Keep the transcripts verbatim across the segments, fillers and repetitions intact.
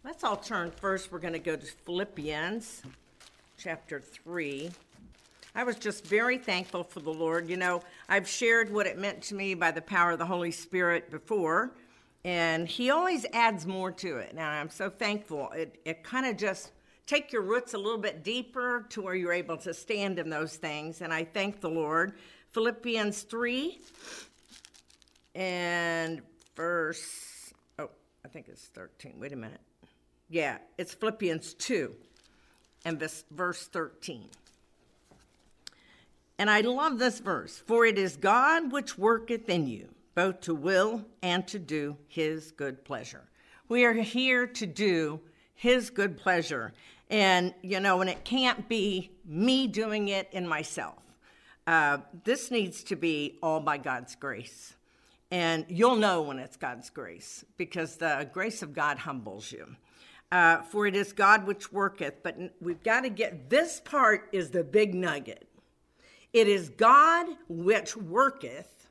Let's all turn first. We're going to go to Philippians chapter three. I was just very thankful for the Lord. You know, I've shared what it meant to me by the power of the Holy Spirit before, and he always adds more to it. Now, I'm so thankful. It, it kind of just take your roots a little bit deeper to where you're able to stand in those things, and I thank the Lord. Philippians three and verse, oh, I think it's thirteen. Wait a minute. Yeah, it's Philippians two and this, verse thirteen. And I love this verse. For it is God which worketh in you, both to will and to do his good pleasure. We are here to do his good pleasure. And, you know, and it can't be me doing it in myself. Uh, this needs to be all by God's grace. And you'll know when it's God's grace, because the grace of God humbles you. Uh, for it is God which worketh, but we've got to get, this part is the big nugget. It is God which worketh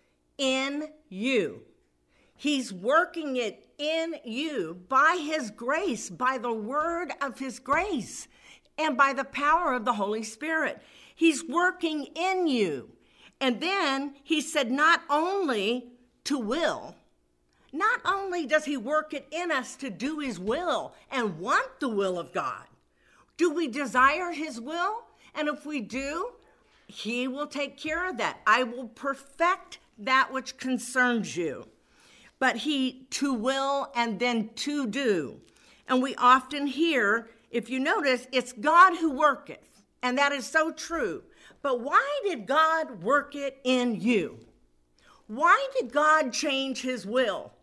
in you. He's working it in you by his grace, by the word of his grace, and by the power of the Holy Spirit. He's working in you. And then he said, not only to will, not only does he work it in us to do his will and want the will of God, do we desire his will? And if we do, he will take care of that. I will perfect that which concerns you. But he to will and then to do. And we often hear, if you notice, it's God who worketh. And that is so true. But why did God work it in you? Why did God change his will?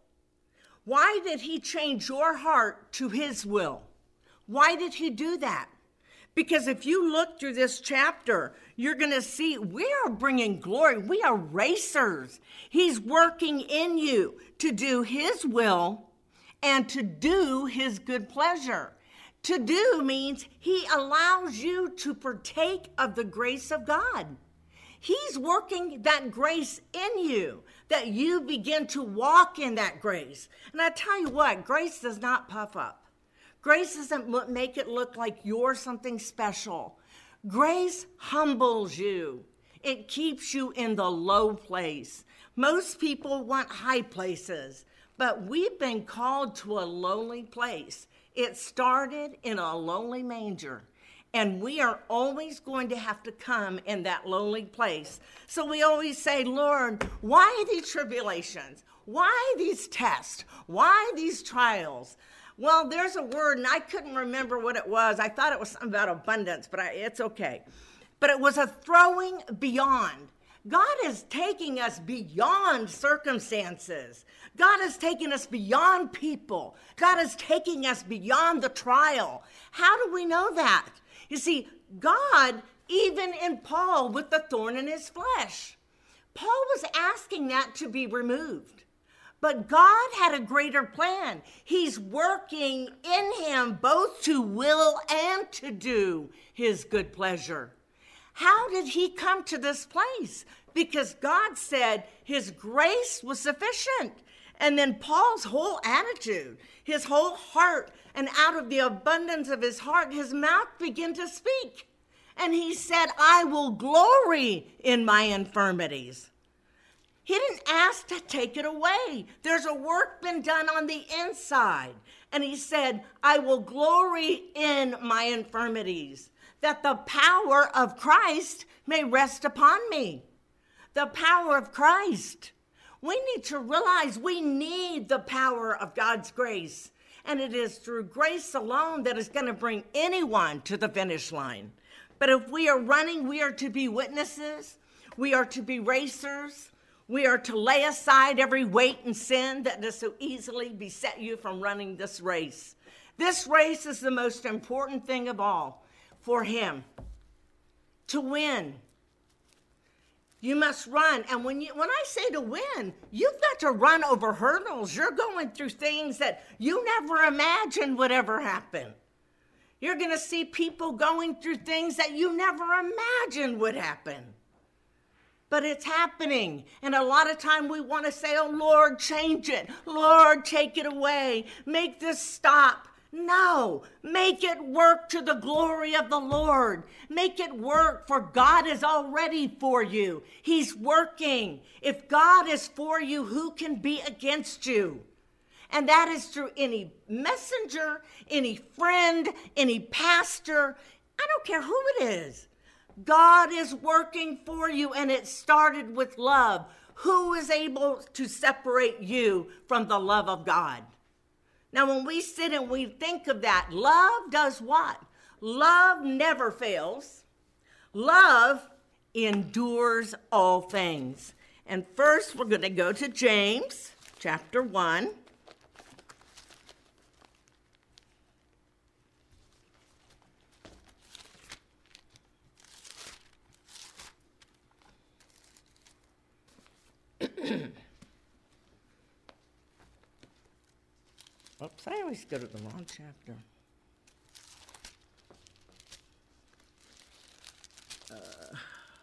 Why did he change your heart to his will? Why did he do that? Because if you look through this chapter, you're going to see we are bringing glory. We are racers. He's working in you to do his will and to do his good pleasure. To do means he allows you to partake of the grace of God. He's working that grace in you, that you begin to walk in that grace. And I tell you what, grace does not puff up. Grace doesn't make it look like you're something special. Grace humbles you. It keeps you in the low place. Most people want high places, but we've been called to a lonely place. It started in a lonely manger, and we are always going to have to come in that lonely place. So we always say, Lord, why these tribulations? Why these tests? Why these trials? Well, there's a word, and I couldn't remember what it was. I thought it was something about abundance, but I, it's okay. But it was a throwing beyond. God is taking us beyond circumstances. God is taking us beyond people. God is taking us beyond the trial. How do we know that? You see, God, even in Paul with the thorn in his flesh, Paul was asking that to be removed. But God had a greater plan. He's working in him both to will and to do his good pleasure. How did he come to this place? Because God said his grace was sufficient. And then Paul's whole attitude, his whole heart, and out of the abundance of his heart, his mouth began to speak. And he said, I will glory in my infirmities. He didn't ask to take it away. There's a work been done on the inside. And he said, I will glory in my infirmities, that the power of Christ may rest upon me. The power of Christ. We need to realize we need the power of God's grace. And it is through grace alone that is going to bring anyone to the finish line. But if we are running, we are to be witnesses. We are to be racers. We are to lay aside every weight and sin that does so easily beset you from running this race. This race is the most important thing of all for him. To win, you must run. And when you, when I say to win, you've got to run over hurdles. You're going through things that you never imagined would ever happen. You're going to see people going through things that you never imagined would happen. But it's happening. And a lot of time we want to say, oh, Lord, change it. Lord, take it away. Make this stop. No, make it work to the glory of the Lord. Make it work, for God is already for you. He's working. If God is for you, who can be against you? And that is through any messenger, any friend, any pastor. I don't care who it is. God is working for you, and it started with love. Who is able to separate you from the love of God? Now, when we sit and we think of that, love does what? Love never fails. Love endures all things. And first, we're going to go to James chapter one. Oops, I always go to the wrong chapter. Uh,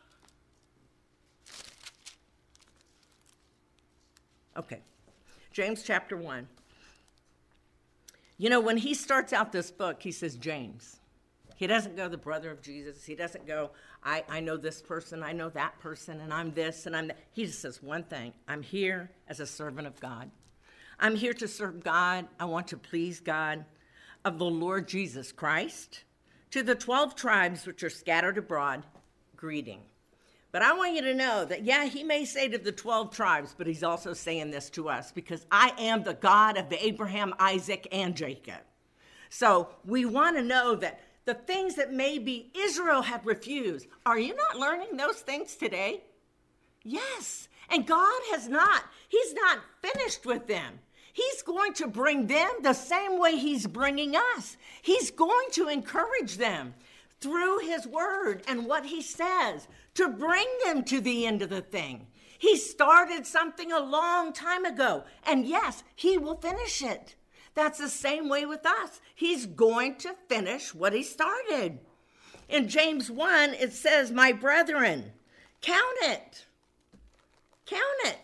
okay, James chapter one. You know, when he starts out this book, he says James. He doesn't go the brother of Jesus. He doesn't go, I, I know this person, I know that person, and I'm this, and I'm that. He just says one thing: I'm here as a servant of God. I'm here to serve God. I want to please God, of the Lord Jesus Christ. To the twelve tribes which are scattered abroad, greeting. But I want you to know that, yeah, he may say to the twelve tribes, but he's also saying this to us, because I am the God of Abraham, Isaac, and Jacob. So we want to know that the things that maybe Israel had refused, are you not learning those things today? Yes, and God has not. He's not finished with them. He's going to bring them the same way he's bringing us. He's going to encourage them through his word and what he says to bring them to the end of the thing. He started something a long time ago, and yes, he will finish it. That's the same way with us. He's going to finish what he started. In James one, it says, my brethren, count it. Count it.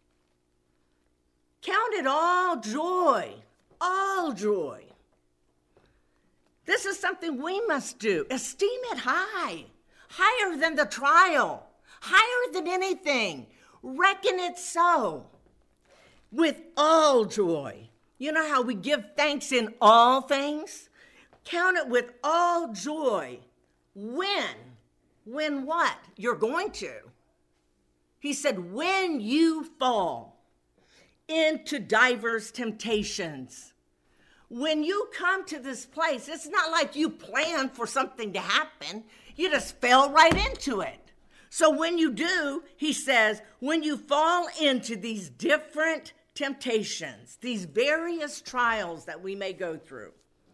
Count it all joy, all joy. This is something we must do. Esteem it high, higher than the trial, higher than anything. Reckon it so, with all joy. You know how we give thanks in all things? Count it with all joy. When? When what? You're going to. He said, when you fall into diverse temptations. When you come to this place, it's not like you planned for something to happen. You just fell right into it. So when you do, he says, when you fall into these different temptations, these various trials that we may go through,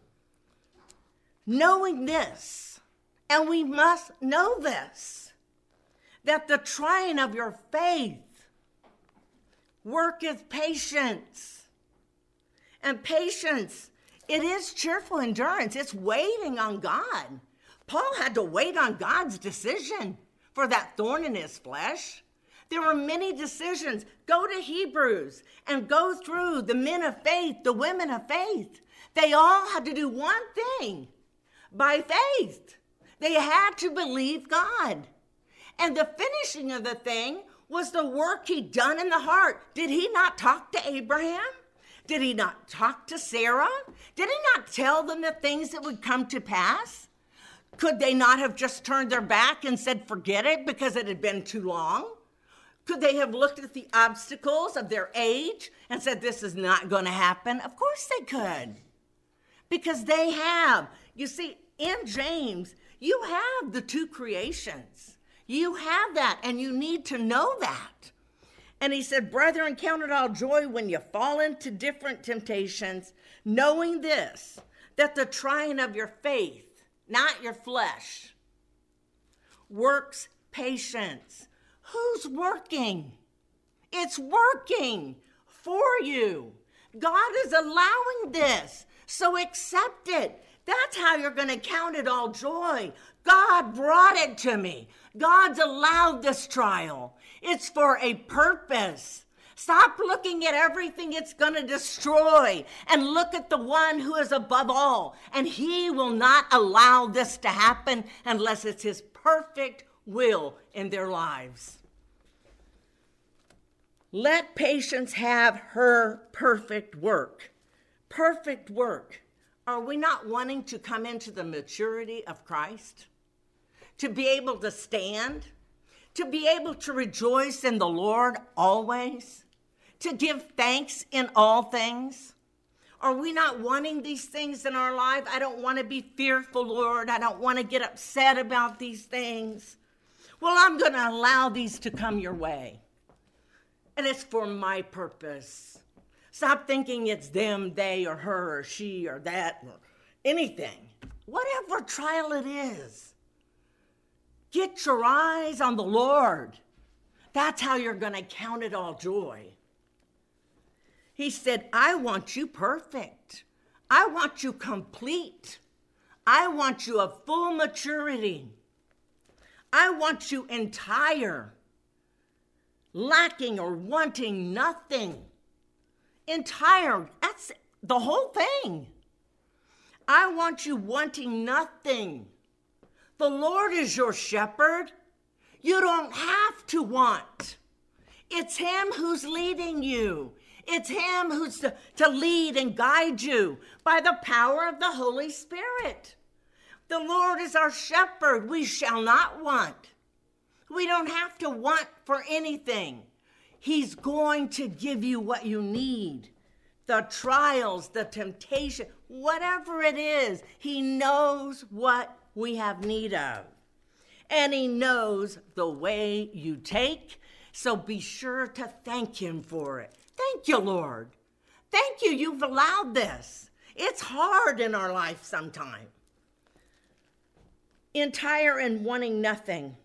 knowing this, and we must know this, that the trying of your faith worketh patience. And patience, it is cheerful endurance. It's waiting on God. Paul had to wait on God's decision for that thorn in his flesh. There were many decisions. Go to Hebrews and go through the men of faith, the women of faith. They all had to do one thing, by faith. They had to believe God. And the finishing of the thing was the work he'd done in the heart. Did he not talk to Abraham? Did he not talk to Sarah? Did he not tell them the things that would come to pass? Could they not have just turned their back and said, forget it, because it had been too long? Could they have looked at the obstacles of their age and said, this is not going to happen? Of course they could, because they have. You see, in James, you have the two creations. You have that, and you need to know that. And he said, brethren, count it all joy when you fall into different temptations, knowing this, that the trying of your faith, not your flesh, works patience. Who's working? It's working for you. God is allowing this, so accept it. That's how you're going to count it all joy. God brought it to me. God's allowed this trial. It's for a purpose. Stop looking at everything it's going to destroy and look at the one who is above all. And he will not allow this to happen unless it's his perfect will in their lives. Let patience have her perfect work. Perfect work. Are we not wanting to come into the maturity of Christ? To be able to stand? To be able to rejoice in the Lord always? To give thanks in all things? Are we not wanting these things in our life? I don't want to be fearful, Lord. I don't want to get upset about these things. Well, I'm going to allow these to come your way. And it's for my purpose. Stop thinking it's them, they, or her, or she, or that, or anything. Whatever trial it is. Get your eyes on the Lord. That's how you're going to count it all joy. He said, I want you perfect. I want you complete. I want you of full maturity. I want you entire, lacking or wanting nothing. Entire, that's the whole thing. I want you wanting nothing. The Lord is your shepherd. You don't have to want. It's him who's leading you. It's him who's to, to lead and guide you by the power of the Holy Spirit. The Lord is our shepherd. We shall not want. We don't have to want for anything. He's going to give you what you need. The trials, the temptation, whatever it is, he knows what we have need of. And he knows the way you take, so be sure to thank him for it. Thank you, Lord. Thank you, you've allowed this. It's hard in our life sometimes. Entire and wanting nothing.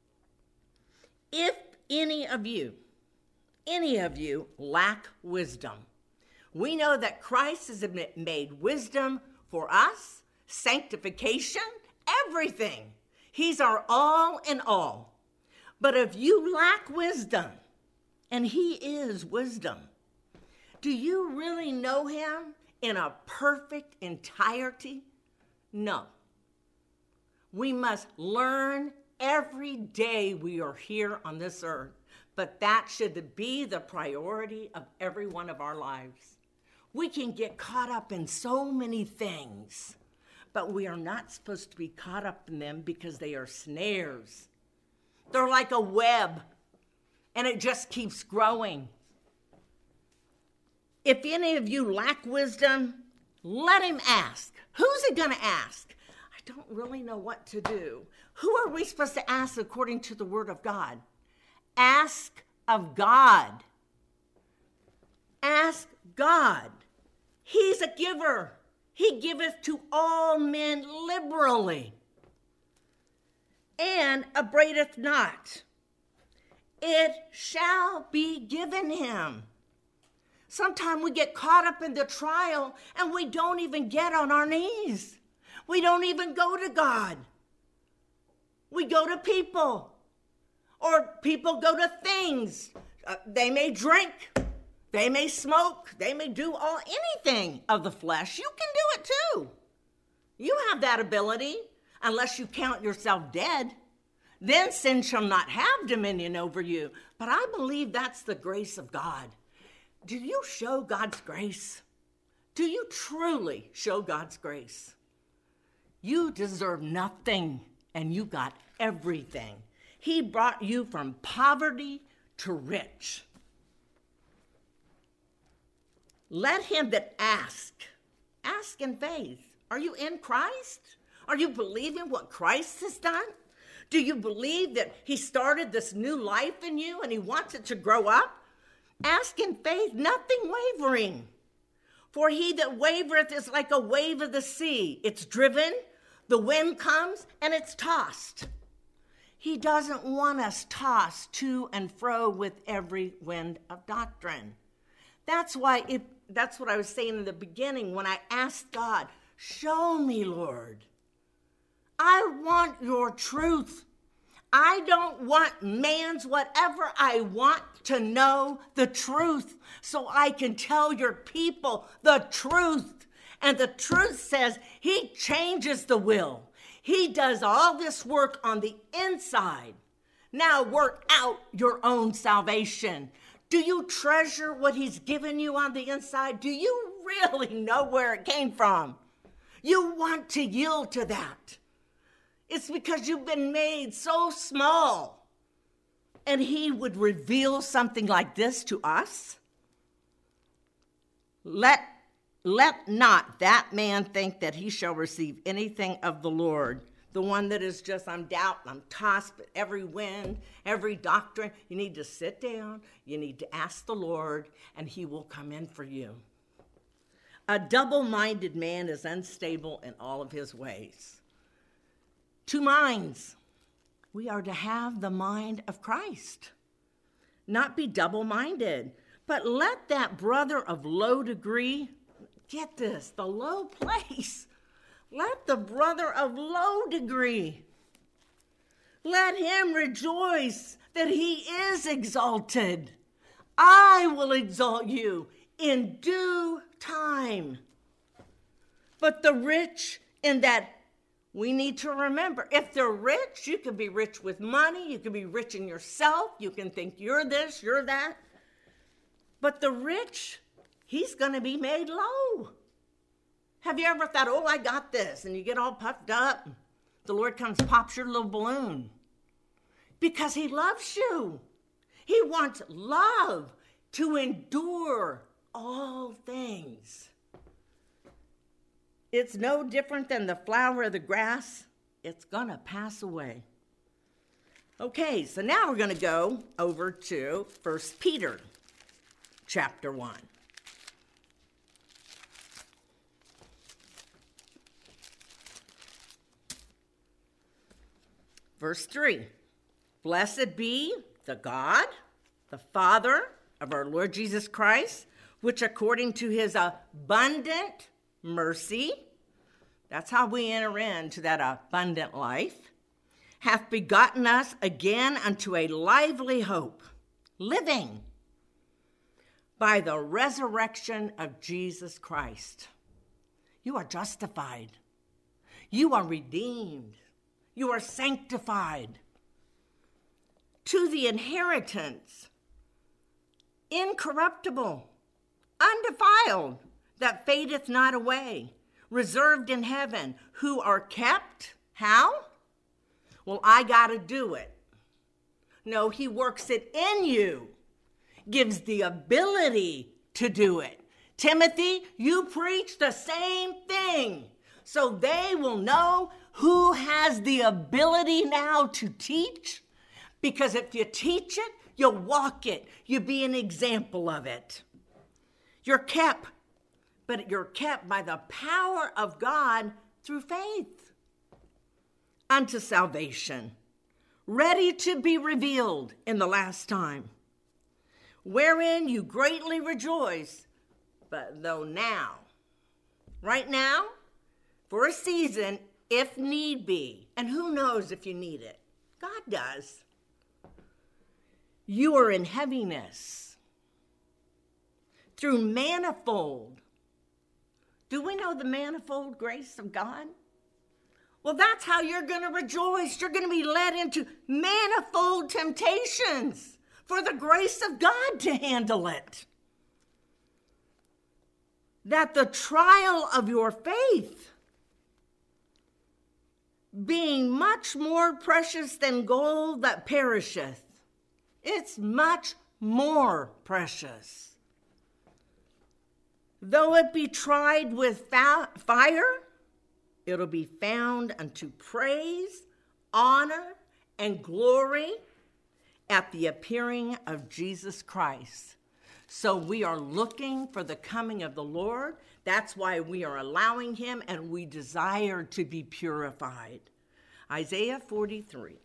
If any of you, any of you lack wisdom, we know that Christ has made wisdom for us, sanctification, everything. He's our all in all. But if you lack wisdom, and he is wisdom, do you really know him in a perfect entirety? No. We must learn every day we are here on this earth, but that should be the priority of every one of our lives. We can get caught up in so many things, but we are not supposed to be caught up in them because they are snares. They're like a web, and it just keeps growing. If any of you lack wisdom, let him ask. Who's he going to ask? I don't really know what to do. Who are we supposed to ask according to the word of God? Ask of God. Ask God. He's a giver. He giveth to all men liberally, and upbraideth not. It shall be given him. Sometimes we get caught up in the trial and we don't even get on our knees. We don't even go to God. We go to people, or people go to things. Uh, they may drink, they may smoke, they may do all anything of the flesh. You can do it too. You have that ability, unless you count yourself dead. Then sin shall not have dominion over you. But I believe that's the grace of God. Do you show God's grace? Do you truly show God's grace? You deserve nothing, and you got everything. He brought you from poverty to rich. Let him that ask, ask in faith. Are you in Christ? Are you believing what Christ has done? Do you believe that he started this new life in you and he wants it to grow up? Ask in faith, nothing wavering. For he that wavereth is like a wave of the sea. It's driven, the wind comes, and it's tossed. He doesn't want us tossed to and fro with every wind of doctrine. That's why, if, that's what I was saying in the beginning when I asked God, show me, Lord. I want your truth. I don't want man's whatever. I want to know the truth so I can tell your people the truth. And the truth says he changes the will. He does all this work on the inside. Now work out your own salvation. Do you treasure what he's given you on the inside? Do you really know where it came from? You want to yield to that. It's because you've been made so small. And he would reveal something like this to us. Let, let not that man think that he shall receive anything of the Lord. The one that is just, I'm doubting, I'm tossed, but every wind, every doctrine. You need to sit down. You need to ask the Lord, and he will come in for you. A double-minded man is unstable in all of his ways. Two minds. We are to have the mind of Christ. Not be double-minded, but let that brother of low degree, get this, the low place, let the brother of low degree, let him rejoice that he is exalted. I will exalt you in due time. But the rich in that, we need to remember, if they're rich, you can be rich with money, you can be rich in yourself, you can think you're this, you're that. But the rich, he's going to be made low. Have you ever thought, oh, I got this, and you get all puffed up? The Lord comes, pops your little balloon. Because he loves you. He wants love to endure all things. It's no different than the flower of the grass. It's going to pass away. Okay, so now we're going to go over to First Peter chapter one. Verse three, blessed be the God, the Father of our Lord Jesus Christ, which according to his abundant mercy, that's how we enter into that abundant life, hath begotten us again unto a lively hope, living by the resurrection of Jesus Christ. You are justified. You are redeemed. You are sanctified to the inheritance, incorruptible, undefiled, that fadeth not away, reserved in heaven, who are kept, how? Well, I got to do it. No, he works it in you, gives the ability to do it. Timothy, you preach the same thing, so they will know who has the ability now to teach, because if you teach it, you'll walk it. You be an example of it. You're kept, but you're kept by the power of God through faith unto salvation, ready to be revealed in the last time, wherein you greatly rejoice, but though now, right now, for a season, if need be, and who knows if you need it? God does. You are in heaviness through manifold. Do we know the manifold grace of God? Well, that's how you're going to rejoice. You're going to be led into manifold temptations for the grace of God to handle it. That the trial of your faith, being much more precious than gold that perisheth, it's much more precious. Though it be tried with fa- fire, it'll be found unto praise, honor, and glory at the appearing of Jesus Christ. So we are looking for the coming of the Lord. That's why we are allowing him, and we desire to be purified. Isaiah forty-three.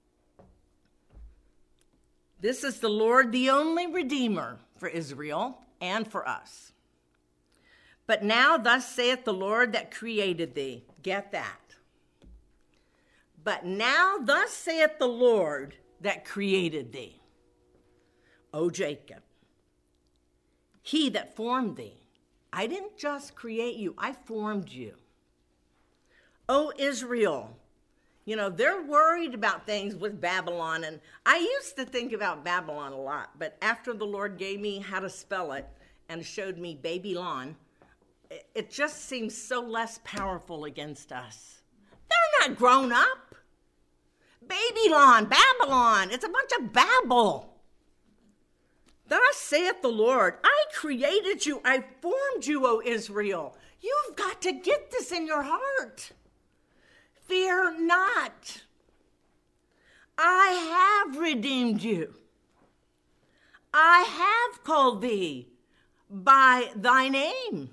This is the Lord, the only Redeemer for Israel and for us. But now thus saith the Lord that created thee. Get that. But now thus saith the Lord that created thee, O Jacob, he that formed thee. I didn't just create you, I formed you. O Israel, you know, they're worried about things with Babylon, and I used to think about Babylon a lot, but after the Lord gave me how to spell it and showed me Babylon, it just seems so less powerful against us. They're not grown up. Babylon, Babylon, it's a bunch of babble. Thus saith the Lord, I created you, I formed you, O Israel. You've got to get this in your heart. Fear not. I have redeemed you. I have called thee by thy name.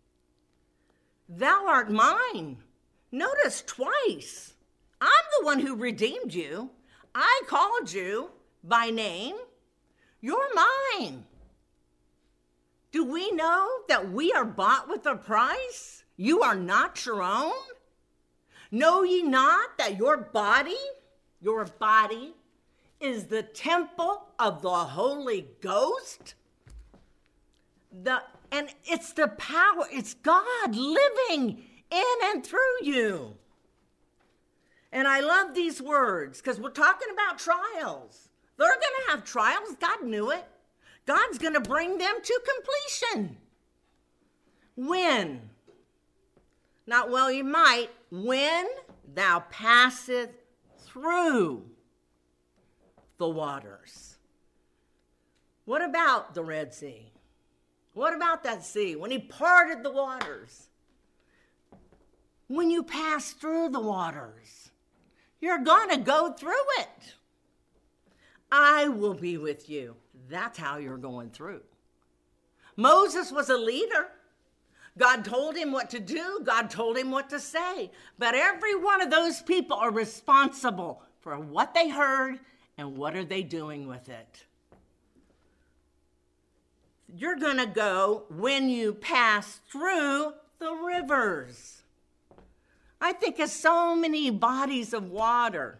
Thou art mine. Notice twice. I'm the one who redeemed you. I called you by name. You're mine. Do we know that we are bought with a price? You are not your own. Know ye not that your body, your body, is the temple of the Holy Ghost? The, and it's the power, it's God living in and through you. And I love these words because we're talking about trials. They're going to have trials. God knew it. God's going to bring them to completion. When? Not well you might. When thou passeth through the waters. What about the Red Sea? What about that sea? When he parted the waters. When you pass through the waters, you're going to go through it. I will be with you. That's how you're going through. Moses was a leader. God told him what to do. God told him what to say. But every one of those people are responsible for what they heard and what are they doing with it. You're going to go when you pass through the rivers. I think of so many bodies of water.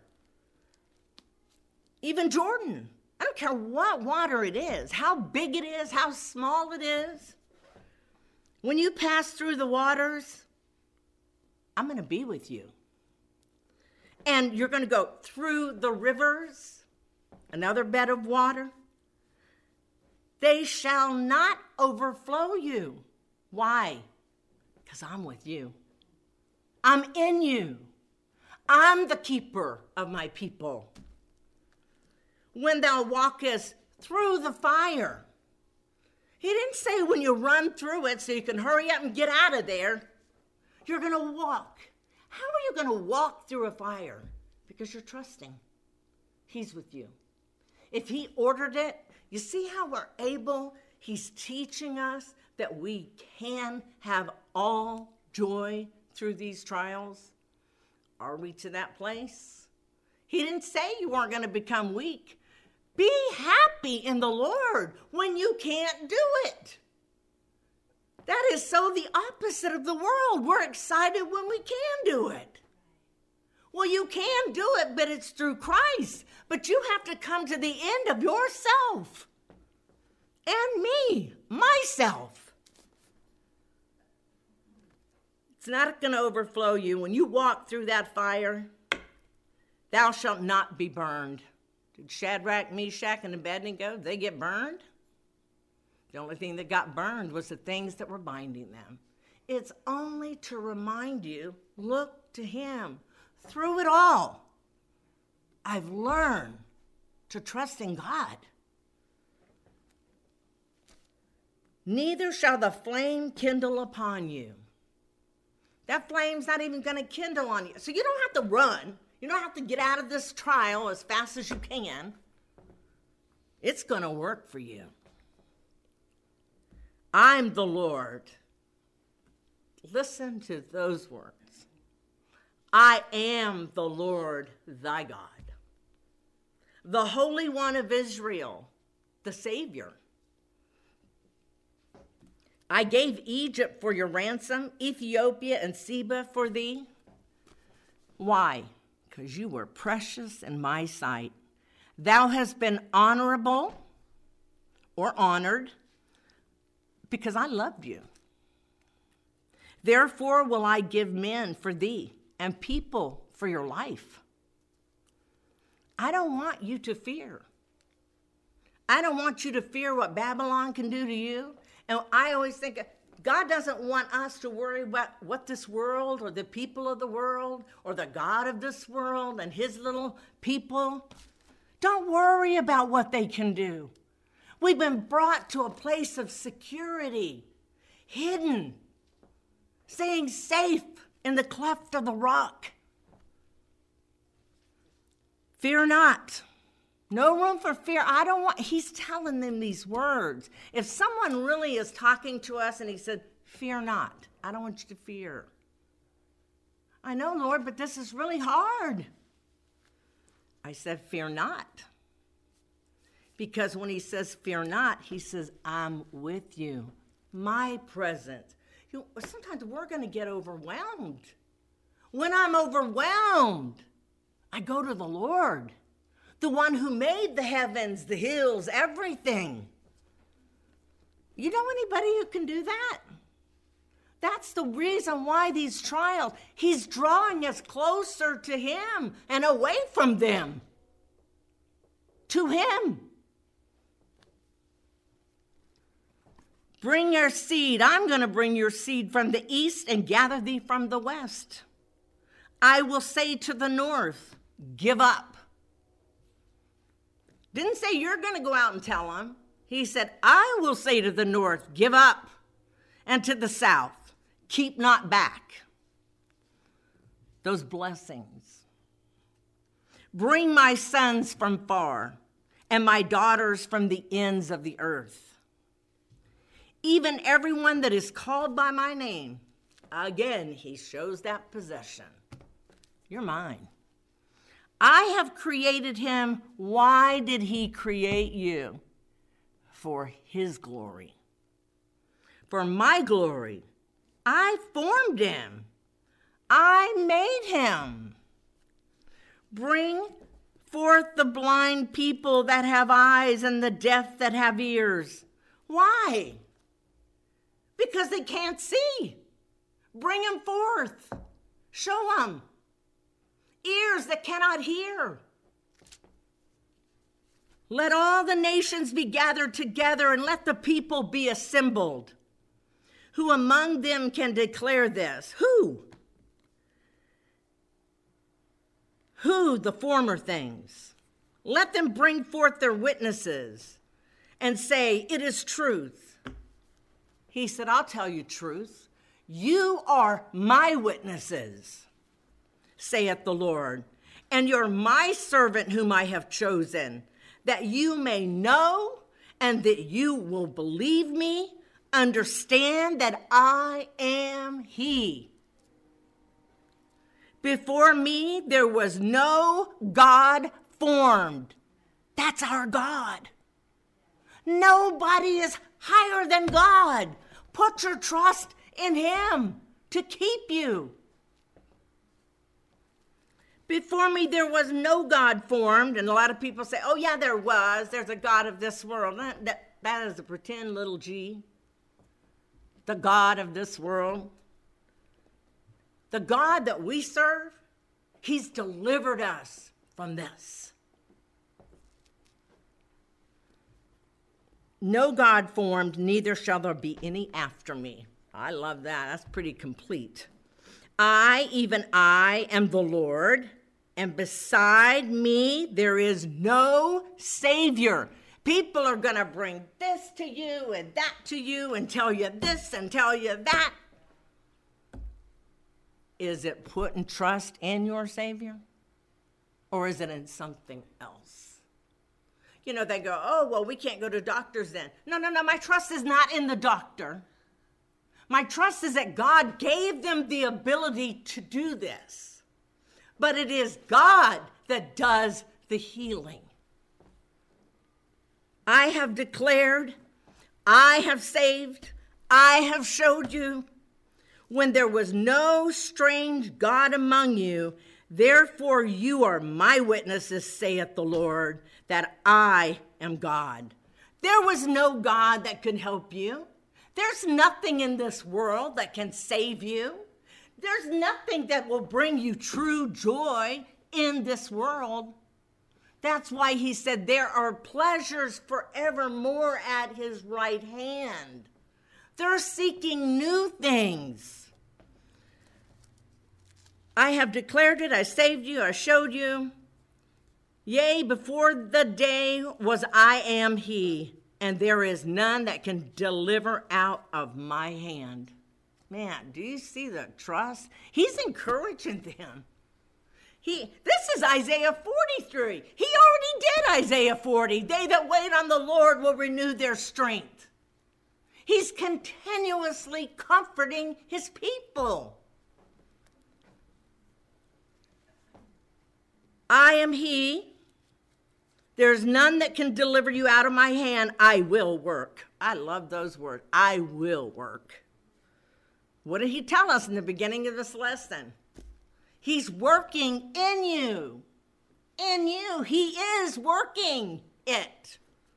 Even Jordan. I don't care what water it is, how big it is, how small it is. When you pass through the waters, I'm going to be with you. And you're going to go through the rivers, another bed of water. They shall not overflow you. Why? Because I'm with you. I'm in you. I'm the keeper of my people. When thou walkest through the fire. He didn't say when you run through it so you can hurry up and get out of there. You're going to walk. How are you going to walk through a fire? Because you're trusting. He's with you. If he ordered it, you see how we're able? He's teaching us that we can have all joy through these trials. Are we to that place? He didn't say you weren't going to become weak. Be happy in the Lord when you can't do it. That is so the opposite of the world. We're excited when we can do it. Well, you can do it, but it's through Christ. But you have to come to the end of yourself and me, myself. It's not going to overflow you. When you walk through that fire, thou shalt not be burned. Did Shadrach, Meshach, and Abednego, they get burned? The only thing that got burned was the things that were binding them. It's only to remind you, look to him. Through it all, I've learned to trust in God. Neither shall the flame kindle upon you. That flame's not even going to kindle on you. So you don't have to run. You don't have to get out of this trial as fast as you can. It's going to work for you. I'm the Lord. Listen to those words. I am the Lord thy God, the Holy One of Israel, the Savior. I gave Egypt for your ransom, Ethiopia and Seba for thee. Why? because you were precious in my sight. Thou hast been honorable or honored because I loved you. Therefore will I give men for thee and people for your life. I don't want you to fear. I don't want you to fear what Babylon can do to you. And I always think God doesn't want us to worry about what this world or the people of the world or the God of this world and his little people. Don't worry about what they can do. We've been brought to a place of security, hidden, staying safe in the cleft of the rock. Fear not. No room for fear. I don't want, he's telling them these words. If someone really is talking to us and he said, fear not, I don't want you to fear. I know, Lord, but this is really hard. I said, fear not. Because when he says fear not, he says, I'm with you. My presence. You know, sometimes we're going to get overwhelmed. When I'm overwhelmed, I go to the Lord. The one who made the heavens, the hills, everything. You know anybody who can do that? That's the reason why these trials, he's drawing us closer to him and away from them. To him. Bring your seed. I'm going to bring your seed from the east and gather thee from the west. I will say to the north, give up. Didn't say you're going to go out and tell them. He said, I will say to the north, give up, and to the south, keep not back. Those blessings. Bring my sons from far, and my daughters from the ends of the earth. Even everyone that is called by my name. Again, he shows that possession. You're mine. I have created him. Why did he create you? For his glory. For my glory. I formed him. I made him. Bring forth the blind people that have eyes and the deaf that have ears. Why? Because they can't see. Bring them forth. Show them. Ears that cannot hear. Let all the nations be gathered together and let the people be assembled. Who among them can declare this? Who? Who the former things? Let them bring forth their witnesses and say, it is truth. He said, I'll tell you truth. You are my witnesses, saith the Lord, and you're my servant whom I have chosen, that you may know and that you will believe me, understand that I am he. Before me there was no God formed. That's our God. Nobody is higher than God. Put your trust in him to keep you. Before me there was no God formed, and a lot of people say, oh yeah, there was. There's a God of this world. That, that, that is a pretend little g. The God of this world. The God that we serve, he's delivered us from this. No God formed, neither shall there be any after me. I love that. That's pretty complete. I, even I, am the Lord, and beside me there is no Savior. People are going to bring this to you and that to you and tell you this and tell you that. Is it putting trust in your Savior? Or is it in something else? You know, they go, oh, well, we can't go to doctors then. No, no, no, my trust is not in the doctor. My trust is that God gave them the ability to do this. But it is God that does the healing. I have declared, I have saved, I have showed you. When there was no strange God among you, Therefore you are my witnesses, saith the Lord, that I am God. There was no God that could help you. There's nothing in this world that can save you. There's nothing that will bring you true joy in this world. That's why he said there are pleasures forevermore at his right hand. They're seeking new things. I have declared it, I saved you, I showed you. Yea, before the day was I am he, and there is none that can deliver out of my hand. Man, do you see the trust? He's encouraging them. He, this is Isaiah forty-three. He already did Isaiah forty. They that wait on the Lord will renew their strength. He's continuously comforting his people. I am he. There's none that can deliver you out of my hand. I will work. I love those words. I will work. What did he tell us in the beginning of this lesson? He's working in you. In you. He is working it.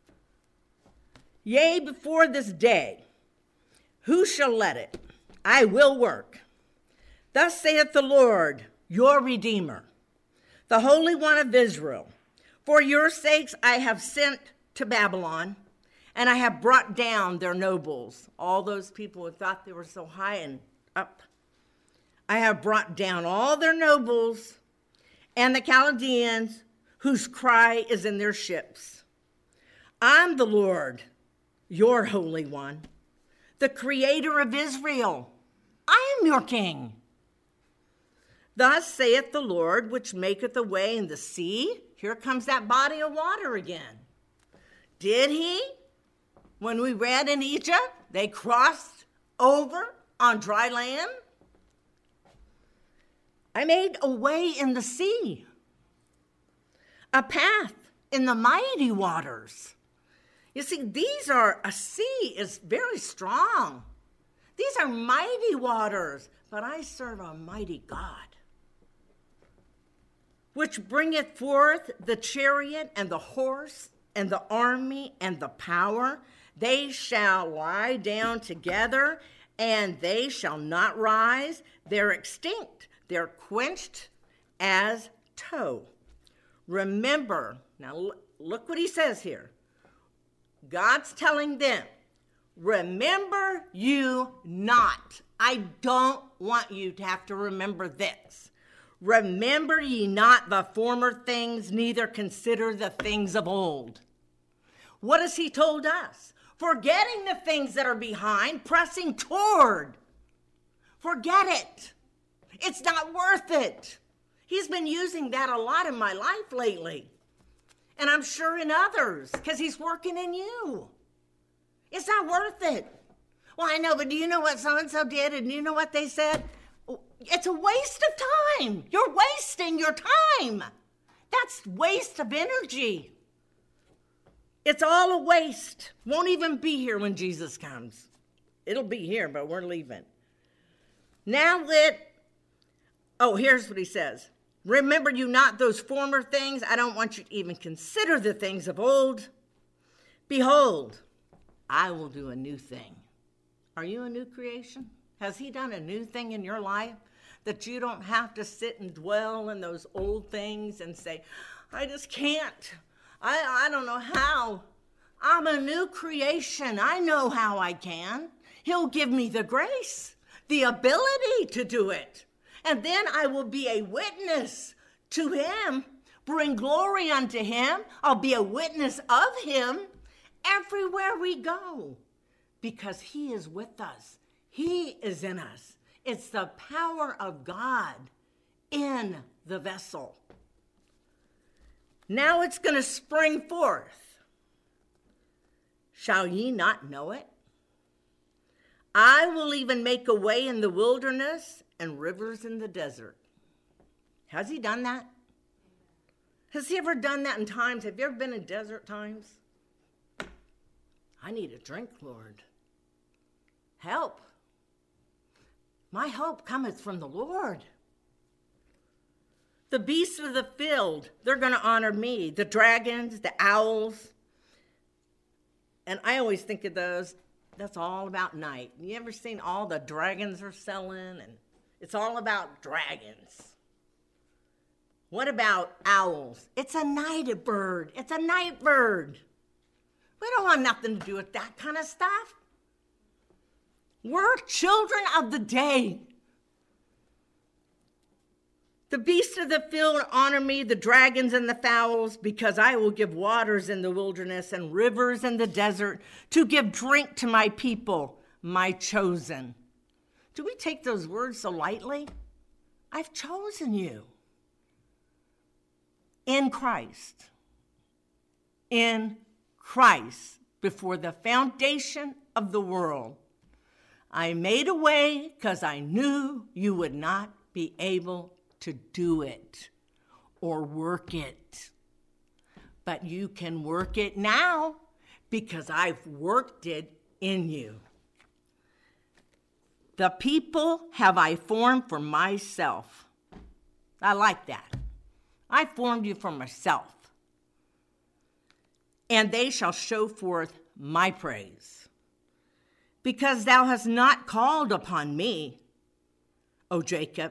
Yea, before this day, who shall let it? I will work. Thus saith the Lord, your Redeemer, the Holy One of Israel. For your sakes I have sent to Babylon, and I have brought down their nobles. All those people who thought they were so high and up. I have brought down all their nobles and the Chaldeans whose cry is in their ships. I'm the Lord, your Holy One, the Creator of Israel. I am your King. Thus saith the Lord, which maketh a way in the sea. Here comes that body of water again. Did he? When we read in Egypt, they crossed over on dry land. I made a way in the sea, a path in the mighty waters. You see, these are, a sea is very strong. These are mighty waters, but I serve a mighty God, which bringeth forth the chariot and the horse and the army and the power. They shall lie down together, and they shall not rise. They're extinct. They're quenched as tow. Remember, now look what he says here. God's telling them, remember you not. I don't want you to have to remember this. Remember ye not the former things, neither consider the things of old. What has he told us? Forgetting the things that are behind, pressing toward. Forget it. It's not worth it. He's been using that a lot in my life lately. And I'm sure in others, because he's working in you. It's not worth it. Well, I know, but do you know what so-and-so did? And do you know what they said? It's a waste of time. You're wasting your time. That's waste of energy. It's all a waste. Won't even be here when Jesus comes. It'll be here, but we're leaving. Now let, oh, here's what he says. Remember you not those former things. I don't want you to even consider the things of old. Behold, I will do a new thing. Are you a new creation? Has he done a new thing in your life that you don't have to sit and dwell in those old things and say, I just can't. I, I don't know how. I'm a new creation. I know how I can. He'll give me the grace, the ability to do it. And then I will be a witness to him, bring glory unto him. I'll be a witness of him everywhere we go because he is with us. He is in us. It's the power of God in the vessel. Now it's going to spring forth. Shall ye not know it? I will even make a way in the wilderness and rivers in the desert. Has he done that? Has he ever done that in times? Have you ever been in desert times? I need a drink, Lord. Help. My help cometh from the Lord. The beasts of the field, they're going to honor me. The dragons, the owls. And I always think of those, that's all about night. You ever seen all the dragons are selling? And it's all about dragons. What about owls? It's a night bird. It's a night bird. We don't want nothing to do with that kind of stuff. We're children of the day. The beasts of the field honor me, the dragons and the fowls, because I will give waters in the wilderness and rivers in the desert to give drink to my people, my chosen. Do we take those words so lightly? I've chosen you. In Christ. In Christ. Before the foundation of the world. I made a way because I knew you would not be able to do it or work it. But you can work it now because I've worked it in you. The people have I formed for myself. I like that. I formed you for myself. And they shall show forth my praise. Because thou hast not called upon me, O Jacob,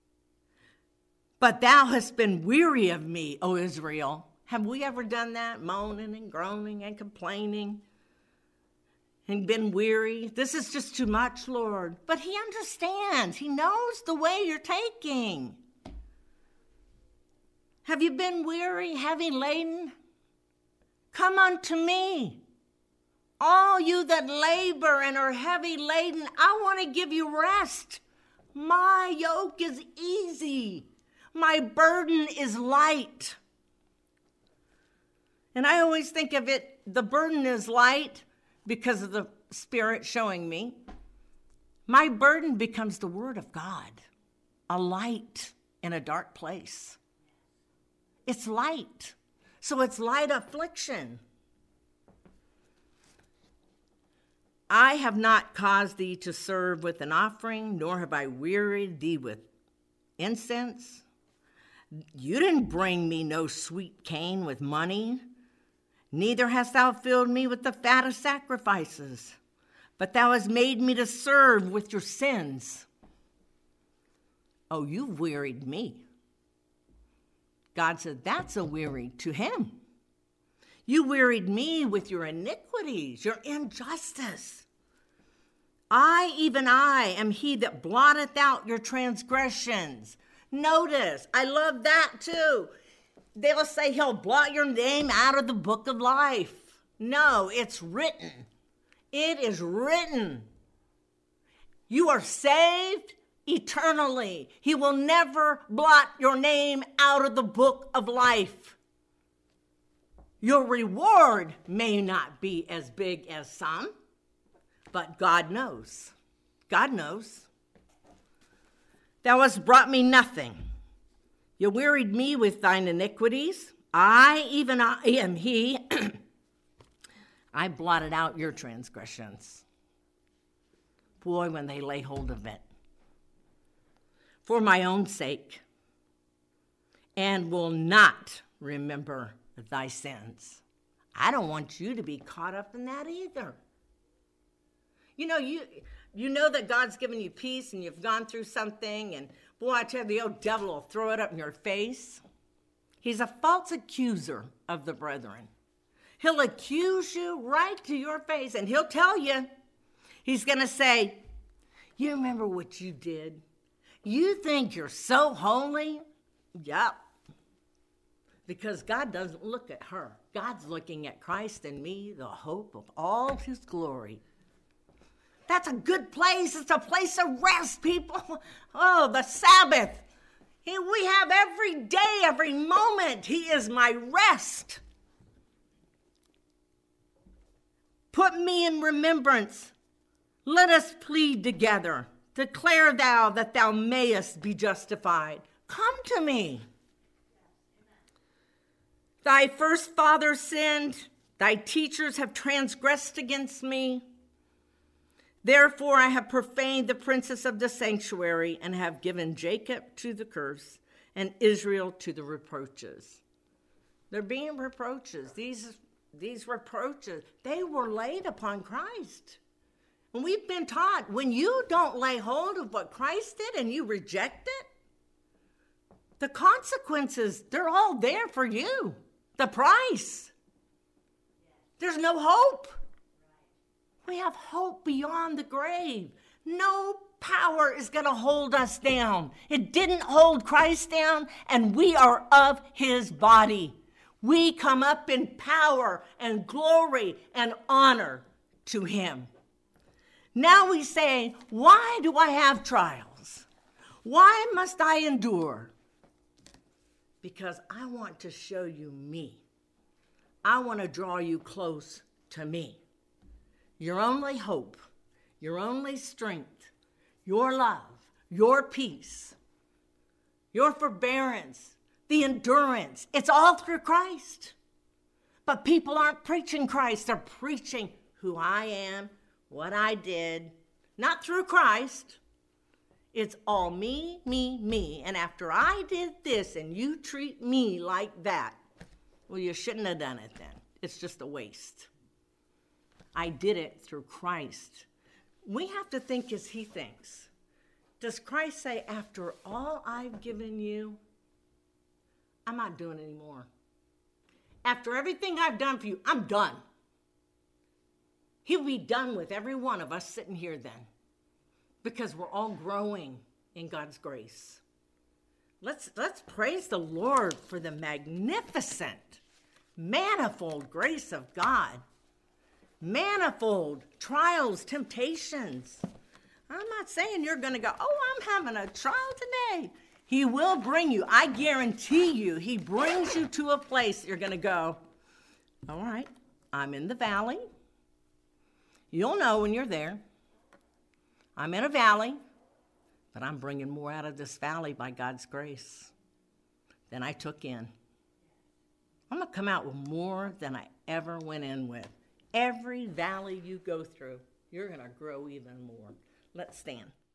but thou hast been weary of me, O Israel. Have we ever done that? Moaning and groaning and complaining and been weary. This is just too much, Lord. But he understands. He knows the way you're taking. Have you been weary, heavy laden? Come unto me. All you that labor and are heavy laden, I want to give you rest. My yoke is easy. My burden is light. And I always think of it, the burden is light because of the Spirit showing me. My burden becomes the Word of God, a light in a dark place. It's light. So it's light affliction. I have not caused thee to serve with an offering, nor have I wearied thee with incense. You didn't bring me no sweet cane with money, neither hast thou filled me with the fat of sacrifices, but thou hast made me to serve with your sins. Oh, you've wearied me. God said, that's a weary to him. You wearied me with your iniquities, your injustice. I, even I, am he that blotteth out your transgressions. Notice, I love that too. They'll say he'll blot your name out of the book of life. No, it's written. It is written. You are saved eternally. He will never blot your name out of the book of life. Your reward may not be as big as some, but God knows. God knows. Thou hast brought me nothing. You wearied me with thine iniquities. I, even I am he. I blotted out your transgressions. Boy, when they lay hold of it. For my own sake, and will not remember thy sins. I don't want you to be caught up in that either. You know, you you know that God's given you peace and you've gone through something, and boy, I tell you, the old devil will throw it up in your face. He's a false accuser of the brethren. He'll accuse you right to your face, and he'll tell you. He's going to say, you remember what you did? You think you're so holy? Yep. Because God doesn't look at her. God's looking at Christ and me, the hope of all his glory. That's a good place. It's a place of rest, people. Oh, the Sabbath. He, we have every day, every moment. He is my rest. Put me in remembrance. Let us plead together. Declare thou that thou mayest be justified. Come to me. Thy first father sinned. Thy teachers have transgressed against me. Therefore I have profaned the princess of the sanctuary and have given Jacob to the curse and Israel to the reproaches. They're being reproaches. These, these reproaches, they were laid upon Christ. And we've been taught, when you don't lay hold of what Christ did and you reject it, the consequences, they're all there for you. The price. There's no hope. We have hope beyond the grave. No power is going to hold us down. It didn't hold Christ down, and we are of his body. We come up in power and glory and honor to him. Now we say, why do I have trials? Why must I endure? Because I want to show you me. I want to draw you close to me. Your only hope, your only strength, your love, your peace, your forbearance, the endurance, it's all through Christ. But people aren't preaching Christ. They're preaching who I am, what I did, not through Christ. It's all me, me, me. And after I did this and you treat me like that, well, you shouldn't have done it then. It's just a waste. I did it through Christ. We have to think as he thinks. Does Christ say, after all I've given you, I'm not doing it anymore? After everything I've done for you, I'm done. He'll be done with every one of us sitting here then, because we're all growing in God's grace. Let's, let's praise the Lord for the magnificent, manifold grace of God. Manifold trials, temptations. I'm not saying you're going to go, oh, I'm having a trial today. He will bring you. I guarantee you, he brings you to a place you're going to go, all right, I'm in the valley. You'll know when you're there. I'm in a valley, but I'm bringing more out of this valley by God's grace than I took in. I'm going to come out with more than I ever went in with. Every valley you go through, you're going to grow even more. Let's stand.